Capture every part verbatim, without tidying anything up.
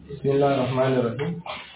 بسم الله الرحمن الرحيم.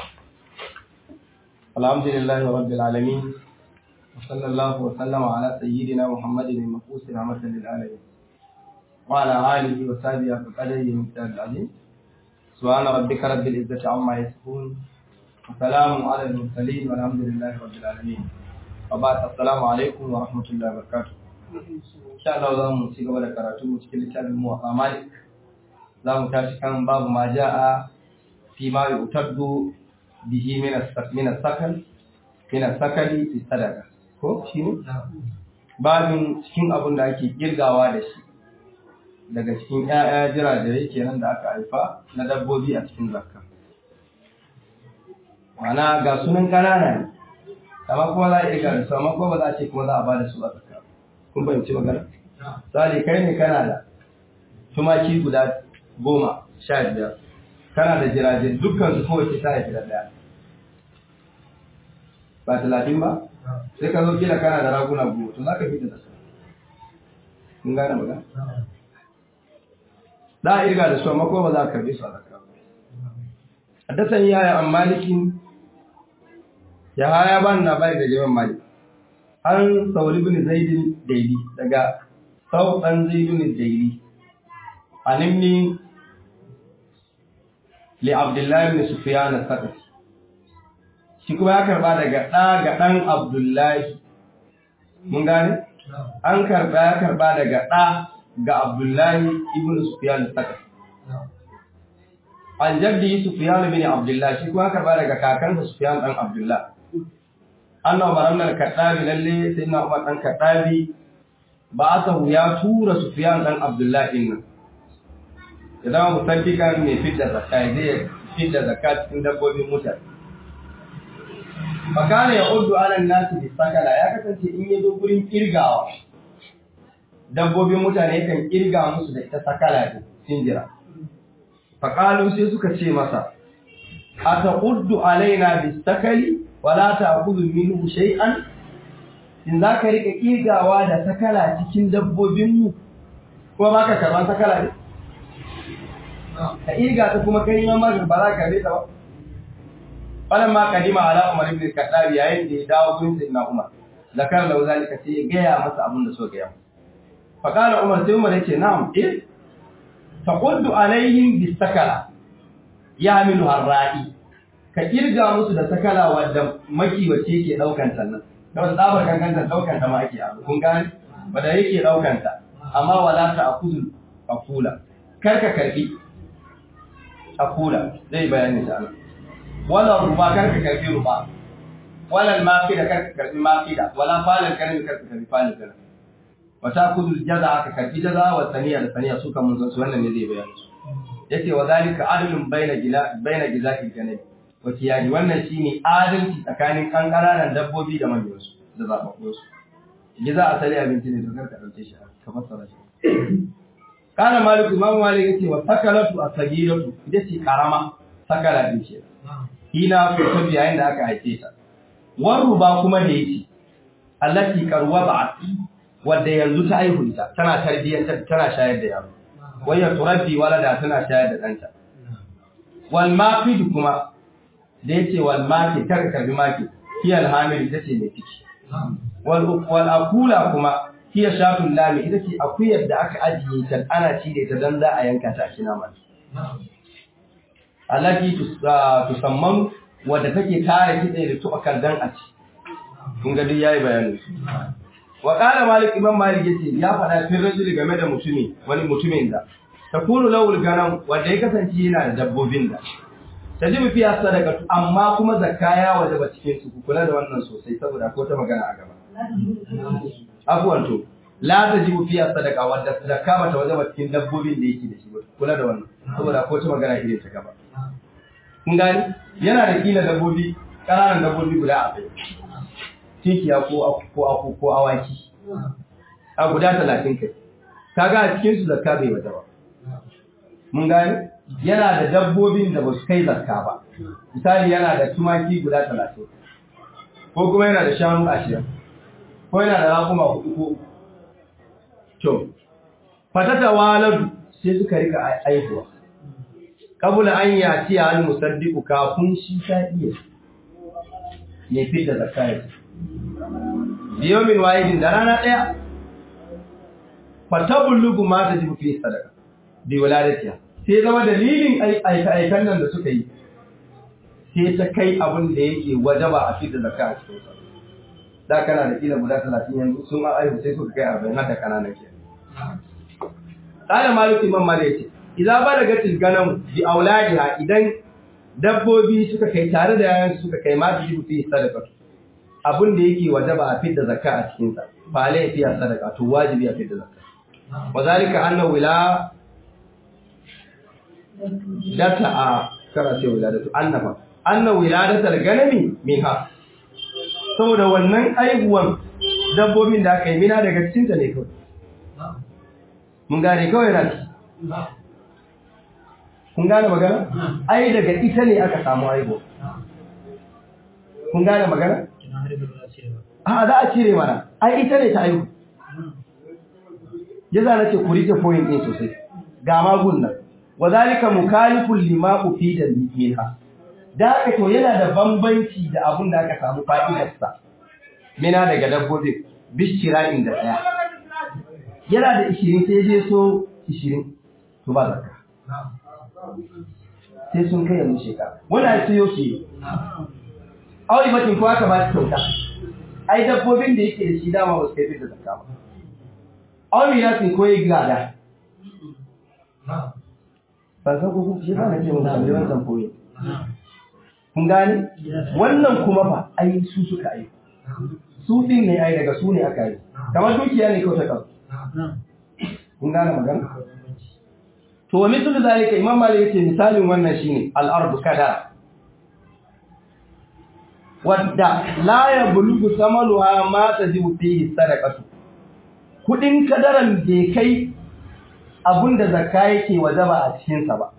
الحمد لله رب العالمين، وصلى الله وسلم على سيدنا محمد المبعوث رحمة للعالمين وعلى آله وصحبه وقدره المختار العظيم. سبحان ربك رب العزة عما يصفون وسلام على المرسلين والحمد لله رب العالمين. وبعد السلام عليكم ورحمة الله وبركاته. إن شاء الله زمو ci gaba da karatu cikin littafin Muwatta Malik. Zamu tashi kan babu ma jaa fi ma yutaddu bihi min as-min as-sakal min as-sakali fi sadaqa. Ko shi ne? Babin cikin abin da ake kirgawa da shi daga cikin ƴaƴa jirajirai kenan da aka haifa na dabbobi a cikin zakka. Wana ga sunan kanana ne. Amma kuma za a iya gane su, amma kuma ba za a ce kuma za a ba da su a zakka. Kun fahimci magana? Sali kai ne kana da tumaki guda goma sha biyar, kana da jiragen dukkan su kowace ta haifi da ɗaya. Ba talatin ba? Sai ka zo kila kana da raguna goma, to za ka fi da su. Kun gane magana? Za a irga da su, amma kuma ba za a karbe su a zakka. Haddasan yaya an malikin ya haya ban na bai da jaman malik. An sauri bin zaidin daili daga sau ɗan zaidin daili. An imni li Abdullahi bin Sufyan al-Thaqafi. Shi kuma ya karba daga ɗa ga ɗan Abdullahi. Mun gane? An karba ya karba daga ɗa ga Abdullahi ibn Sufyan al-Thaqafi. An jaddi Sufyan bin Abdullah, shi kuma ya karba daga kakansa Sufyan ɗan Abdullah. Annabi Umar al-Khattabi lalle sai na Umar dan Khattabi ba sa ya tura Sufyan dan Abdullah din nan. Idan musaddiqan ne fidda zakai zai fidda zakat cikin dabbobin mutane. Fakana ya uddu ala nasi bi sakala, ya kasance in yazo gurin kirgawa dabbobin mutane kan kirga musu da ita sakala din sinjira. Fakalu sai suka ce masa ata uddu alaina bi sakali wala ta'khudhu minhu shay'an, in zaka rika kirgawa da sakala cikin dabbobin mu ko baka karban sakala ne ka irga ta kuma kai ma ba za ka rika ba. Falan ma kadima ala Umar ibn Khattab yayin da ya dawo gurin sayyidina Umar zakar lahu zalika sai ya gaya masa abin da so gaya. Fa kana Umar sai Umar yace na'am eh faquddu alaihim bis sakala ya'milu ar-ra'i, ka kirga musu da sakala wadda makiwace ke daukan sannan don tsabar kankan daukan ta ma ake abu kun gane wanda yake daukan ta, amma wala ta akuzul akula karka karbi akula zai bayani ta Allah, wala ruba karka karbi ruba, wala al-maqida karka karbi maqida, wala falal kalmi karka karbi falal kalmi, wata akuzul jaza ka karbi jaza wa saniya da saniya su kan mun san su, wannan ne zai bayani su. Yace wa zalika adlun baina gila baina gizaqil janabi wa kiyani, wannan shine adalci tsakanin kankaranan dabbobi da manyansu da zababbun su. Giza asali abinci ne to karka dauke shi ka fassara shi. Kana Malik Imam Malik yace wa sakalatu as-sagiratu ita ce karama sakala din ce. Ina ko tabi yayin da aka haife ta. Waruba kuma da yace allati qarwaba wadda yanzu ta aihuta tana tarbiyyar tana shayar da yaro. Wayya turabbi walada tana shayar da danta. Wal maqid kuma da yace wal maki kar karbi maki hiyal hamil ita ce mai ciki. Wal wal akula kuma hiya shatul lami ita ce akuyar da aka ajiye ta ana ci da ita dan za a yanka ta kina ma. Alaki tusamman wadda take tare kitse da tuakar dan a ci. Kun ga duk yayi bayani. Wa qala Malik Imam Malik yace ya faɗa fin rajuli game da mutumi wani mutumin da takunu lawul ganam wanda ya kasance yana da dabbobin da tajibu fiya sadaqatu, amma kuma zakka ya wajaba cikin su, kula da wannan sosai saboda ko ta magana a gaba. Afwan to la tajibu fiya sadaqa wanda zakka ba ta wajaba cikin dabbobin da yake da shi ba, kula da wannan saboda ko ta magana irin ta gaba. Kun gani yana da kila dabbobi ƙananan dabbobi guda a kai. Tinkiya ko ko ko ko awaki a guda talatin kai. Kaga a cikin su zakka bai wajaba. Mun gani yana da dabbobin da ba su kai zakka ba. Misali yana da tumaki guda talatin ko kuma yana da shanu ashirin ko yana da raƙuma hudu ko uku. To fatata waladu sai suka rika aihuwa kabula an yati al musaddiqu kafin shi ta iya ne fitar da zakka biyomin wahidin da rana daya fatablugu ma tajibu fi sadaqa bi waladatiha sai zama dalilin aika aikan nan da suka yi sai ta kai abin da yake wajaba a fitar da zakka a cikin sa da kana da kila guda talatin yanzu sun aihu sai suka kai arba'in har da kananan ke kana maliki imam malik yace idza balagatil ganam bi auladiha idan dabbobi suka kai tare da yayan suka kai ma tajibu fi sadaqa abin da yake wajaba a fitar da zakka a cikin sa fa lai fi sadaqa to wajibi a fitar da zakka wazalika anna wila data a karatu wiladatu annaba anna wiladatul ganami minha saboda wannan aihuwan dabbobin da aka yi mina daga cikin ta ne kawai mun gane kawai na ci kun gane magana ai daga ita ne aka samu aihuwa kun gane magana a za a cire mana ai ita ne ta aihu yaza nace ku rike point din sosai ga magun nan wadalika mukhalifun lima ufida minha da haka to yana da bambanci da abun da aka samu fa'idar sa mina daga dabbobi bishira'in da daya yana da ishirin sai je so ishirin to ba zakka sai sun kai yanzu shekara wannan sai yoke aure batin ko aka ba ta kyauta ai dabbobin da yake da shi dama ba su kai da zakka ba aure ya sai koyi gada ba san ko kuma shi ba nake mun tambaye wannan koyi kun gane wannan kuma fa ai su suka ai su din ne ai daga su ne aka yi kamar dukiya ne kawai ta kasu kun gane magana to wa mithlu zalika imam malik yace misalin wannan shine al-ardu kada wadda la yablugu samanuha ma tajibu fihi sadaqatu kudin kadaran bai kai abunda zakka yake wajaba a cikin sa ba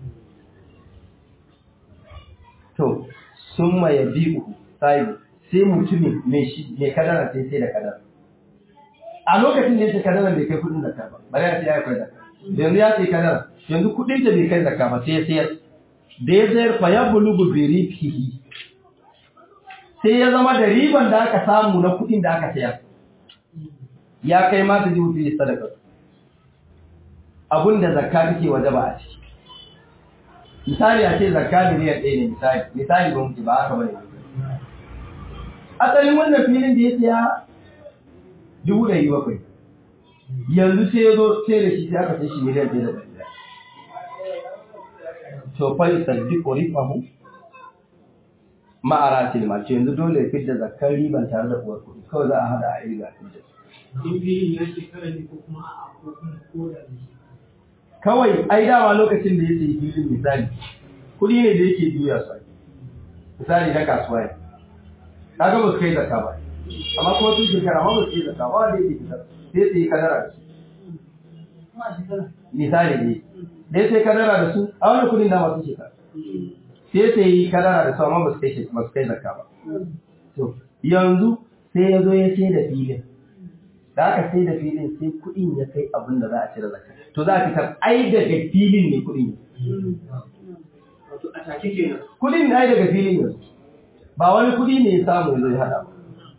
to summa yabi'u sai sai mutumin mai shi mai kadara sai sai da kadara a lokacin da yake kadara bai kai kudin zakka ba bare ya sai ya kai zakka yanzu ya sai kadara yanzu kudin da bai kai zakka ba sai ya sayar da ya sayar fa yablugu bi ribihi sai ya zama da riban da aka samu na kudin da aka sayar ya kai ma ta ji wuce sadaka abinda zakka take wajaba a ciki misali a ce zakka miliyan ɗaya ne misali misali ba muke ba haka bane asalin wannan filin da ya siya dubu ɗari bakwai yanzu sai ya zo sai da shi sai aka sai shi miliyan ɗaya da ɗari to fa yusaddiqu rifahu ma'ara tilma ce yanzu dole ya fidda zakkar riban tare da uwar kuɗi kawai za a hada a irga fidda in filin ya shekara ne ko kuma a ko kuma koda ne kawai ai dama lokacin da ya sayi filin misali kuɗi ne da yake juya su misali na kasuwa ne kaga ba su kai zakka ba amma kuma tun shekara ma ba su kai zakka ba wanda yake fitar sai sai kadara da su misali ne dai sai kadara da su a wani kuɗin da masu shekara sai sai kadara da su amma ba su kai ba su kai zakka ba to yanzu sai ya zo ya sai da filin da aka sai da filin sai kuɗin ya kai abin da za a cire zakka to za a fitar ai daga filin ne kuɗin wato a take kenan kuɗin ne ai daga filin ne ba wani kuɗi ne ya samu ya zo ya hada ba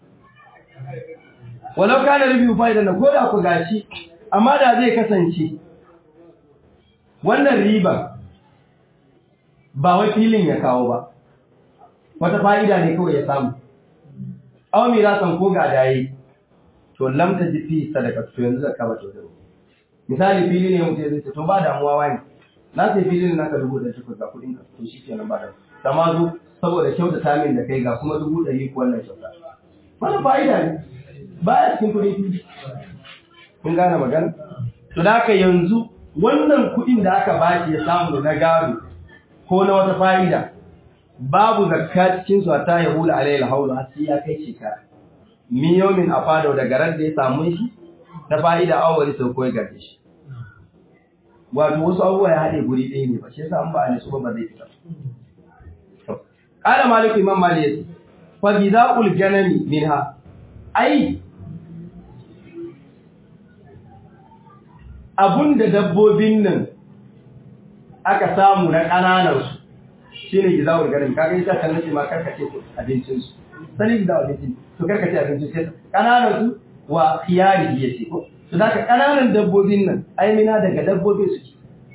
walau kana rubi fa'ida na koda ku gashi amma da zai kasance wannan riba ba wai filin ya kawo ba wata fa'ida ne kawai ya samu aw mirasan ko ga dayi to lam taji fi sadaka to yanzu zakka ba to zaro misali fili ne mutum zai ce to ba damuwa wani na sai filin naka dubu da takwas ga kudin ka to shikenan ba da sama zo saboda kyauta tamin da kai ga kuma dubu ɗari ko wannan kyauta wannan fa'ida ne ba ya cikin kudin fili kun gane magana to da haka yanzu wannan kudin da aka bashi ya samu na gado ko na wata fa'ida babu zakka cikin su ta ya hula alayhi alhawlu har sai ya kai shekara miyomin afado daga ran da ya samu shi na fa'ida awwali sau ko ya gaje shi wato wasu abubuwa ya haɗe guri ɗaya ne ba shi yasa an ba a nisu ba zai fita to qala malik imam malik fa gidaul ganami minha ai abunda dabbobin nan aka samu na ƙananan su shine gizawul garin kaga ita kan nace ma karkace abincin su sani gizawul abincin to karkace abincin sai ƙananan su wa khiyari yace ko to daga ƙananan dabbobin nan ai mina daga dabbobin su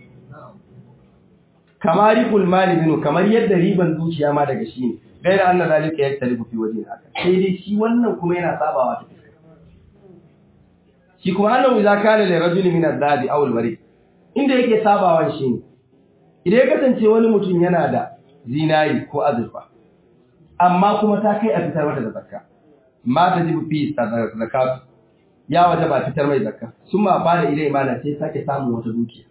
kamari kul mali minu kamar yadda riban zuciya ma daga shi ne gaira anna zalika yaktaribu fi wajhi haka sai dai shi wannan kuma yana sabawa ta fiska shi kuma annahu idza kana li rajuli min adh-dhabi aw al-warid inda yake sabawan shi ne idan ya kasance wani mutum yana da zinari ko azurfa amma kuma ta kai a fitar mata da zakka ma ta jibu fi zakat ya waje ba fitar mai zakka sun ma fara ilai imana sai sake samun wata dukiya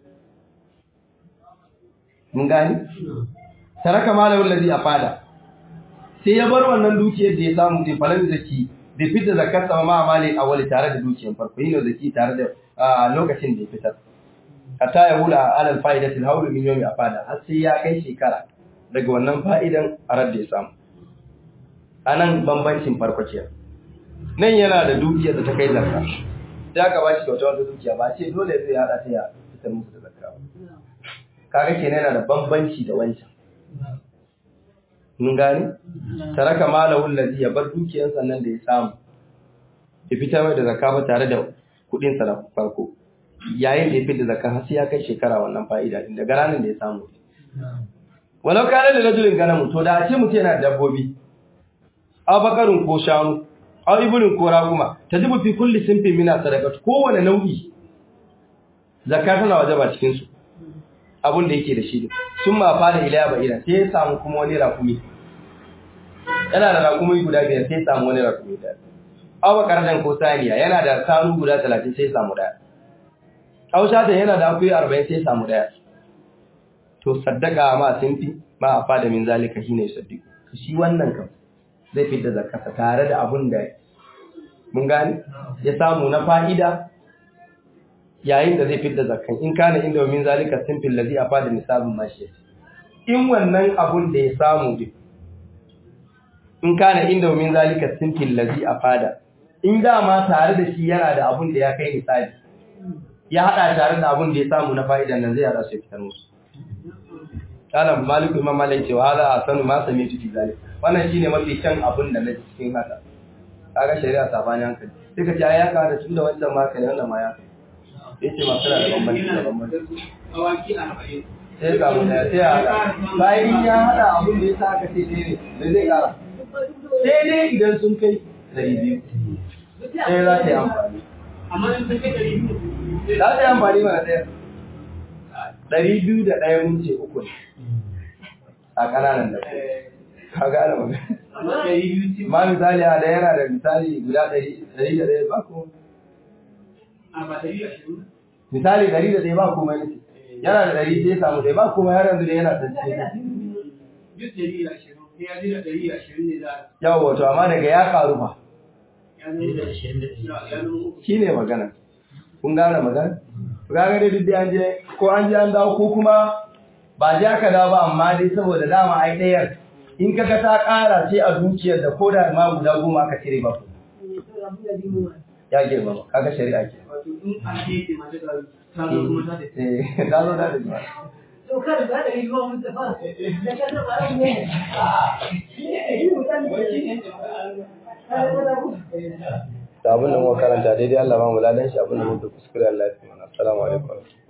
mun gani taraka malawul ladhi afada sai ya bar wannan dukiyar da ya samu din falan zaki da fitar zakat sama ma amali awali tare da dukiyar farko yin zaki tare da lokacin da ya fitar hatta ya hula alal fa'idatil hawl min yawmi afada har sai ya kai shekara daga wannan fa'idan arar da ya samu anan bambancin farko ce nan yana da dukiyar da ta kai zakka sai aka bashi kyauta wata dukiya ba ce dole sai ya hada ta ya fitar musu da zakka kaga kenan yana da bambanci da wancan mun gani taraka malahu allazi ya bar dukiyar sannan da ya samu ya fitar mai da zakka ba tare da kudin sa na farko yayin da ya fitar da zakka har sai ya kai shekara wannan fa'ida din daga ranar da ya samu walau kana da rajulin ganamu to da a ce mutum yana da dabbobi aw bakarun ko shanu aw ibulin ko raguma tajibu fi kulli sinfin min sadaqat kowane nau'i zakka tana wajaba cikin su abun da yake da shi sun ma fara ilaya ba ira sai ya samu kuma wani rakumi yana da rakumi guda biyar sai ya samu wani rakumi da aw bakardan ko saniya yana da sanu guda talatin sai ya samu daya aw shatan yana da akuyi arba'in sai ya samu daya to saddaka ma sinfi ma afada min zalika shine saddiq shi wannan kam zai fitar da zakata tare da abun da mun gani ya samu na fa'ida yayin da zai fitar da zakkan in kana inda min zalika sinfil ladhi afada nisabun mashi in wannan abun da ya samu din in kana inda min zalika sinfil ladhi afada in da ma tare da shi yana da abun da ya kai nisabi ya hada tare da abun da ya samu na fa'idan nan zai hada shi fitar musu kana maliku imam malik cewa hada asanu ma sami fi zalik wannan shine mafi kyan abun da na cikin haka kaga shari'a sabani hankali sai ka ce ai ya ka da tunda wancan ma kai wannan ma ya yace ma suna da bambanci da bambanci awaki arba'in sai ga mun sai ya bayan ya hada abun da yasa aka ce dai ne zai kara sai dai idan sun kai dari biyu sai za ta yi amfani amma in sun kai dari biyu za ta yi amfani mana ɗaya ɗari biyu da ɗaya mun ce uku ne a ƙananan da ka gane magana ma misali a da yana da misali guda ɗari da ɗaya ba ko misali ɗari da ɗaya ba komai nake yana da ɗari sai samu ɗaya ba komai har yanzu da yana tsaye yawo wato amma daga ya karu fa shi ne magana kun gane magana gaga dai duk an je ko an je an dawo ko kuma ba je aka dawo ba amma dai saboda dama ai ɗayar in kaga ta ƙara sai a dukiyar da ko da ma guda goma aka cire ba ya girma ba kaga shari'a ke eh da zo da ba to kada da da yiwo mun tafa da kada ba ne a shi ne mutane da abin da muka karanta daidai Allah ba mu ladan shi abin da muka kuskure Allah ya tsare assalamu alaikum